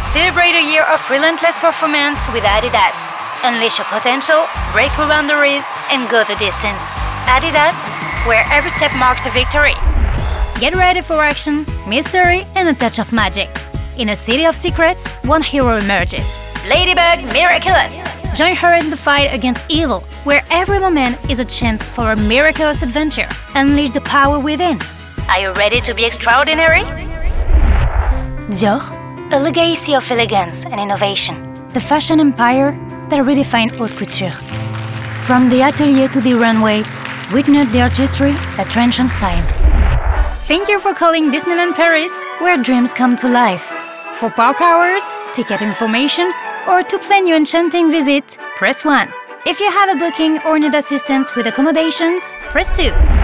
Celebrate a year of relentless performance with Adidas. Unleash your potential, break through boundaries, and go the distance. Adidas, where every step marks a victory. Get ready for action, mystery, and a touch of magic. In a city of secrets, one hero emerges. Ladybug Miraculous! Join her in the fight against evil, where every moment is a chance for a miraculous adventure. Unleash the power within. Are you ready to be extraordinary? Dior, a legacy of elegance and innovation. The fashion empire that redefined haute couture. From the atelier to the runway, witness the artistry that transcends time. Thank you for calling Disneyland Paris, where dreams come to life. For park hours, ticket information, or to plan your enchanting visit, press 1. If you have a booking or need assistance with accommodations, press 2.